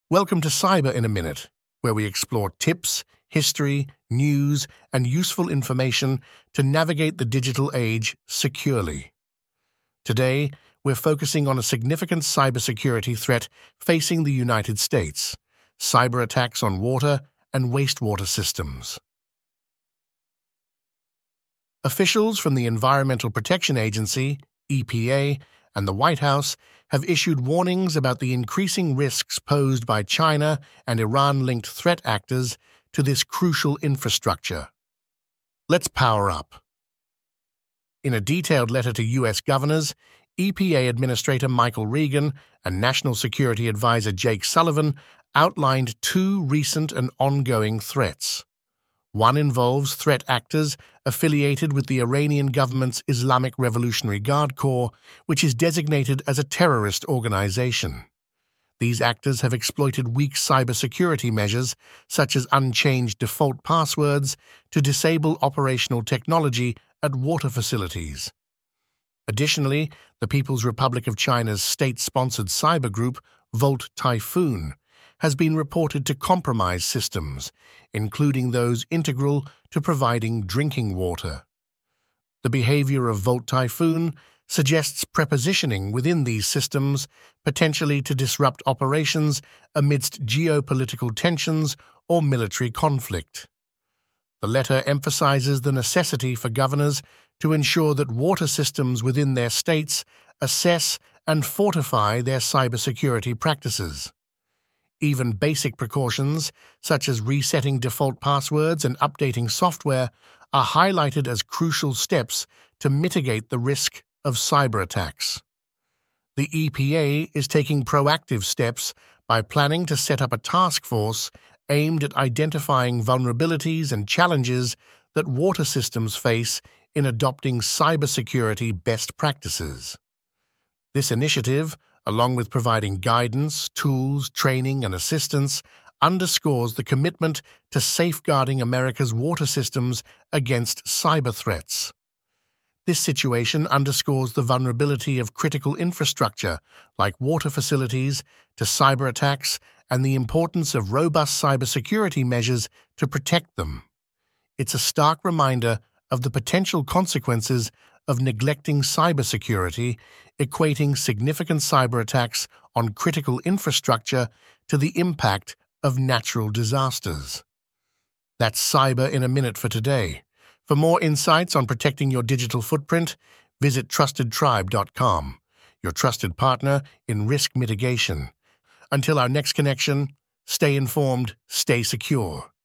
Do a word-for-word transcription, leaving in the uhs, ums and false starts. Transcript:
Welcome to Cyber in a Minute, where we explore tips, history, news, and useful information to navigate the digital age securely. Today, we're focusing on a significant cybersecurity threat facing the United States: cyber attacks on water and wastewater systems. Officials from the Environmental Protection Agency, E P A, and the White House have issued warnings about the increasing risks posed by China and Iran-linked threat actors to this crucial infrastructure. Let's power up. In a detailed letter to U S governors, E P A Administrator Michael Regan and National Security Advisor Jake Sullivan outlined two recent and ongoing threats. One involves threat actors affiliated with the Iranian government's Islamic Revolutionary Guard Corps, which is designated as a terrorist organization. These actors have exploited weak cybersecurity measures, such as unchanged default passwords, to disable operational technology at water facilities. Additionally, the People's Republic of China's state-sponsored cyber group, Volt Typhoon, has been reported to compromise systems, including those integral to providing drinking water. The behavior of Volt Typhoon suggests prepositioning within these systems, potentially to disrupt operations amidst geopolitical tensions or military conflict. The letter emphasizes the necessity for governors to ensure that water systems within their states assess and fortify their cybersecurity practices. Even basic precautions, such as resetting default passwords and updating software, are highlighted as crucial steps to mitigate the risk of cyber attacks. The E P A is taking proactive steps by planning to set up a task force aimed at identifying vulnerabilities and challenges that water systems face in adopting cybersecurity best practices. This initiative, along with providing guidance, tools, training, and assistance, underscores the commitment to safeguarding America's water systems against cyber threats. This situation underscores the vulnerability of critical infrastructure, like water facilities, to cyber attacks, and the importance of robust cybersecurity measures to protect them. It's a stark reminder of the potential consequences of neglecting cybersecurity, equating significant cyber attacks on critical infrastructure to the impact of natural disasters. That's Cyber in a Minute for today. For more insights on protecting your digital footprint, visit trusted tribe dot com, your trusted partner in risk mitigation. Until our next connection, stay informed, stay secure.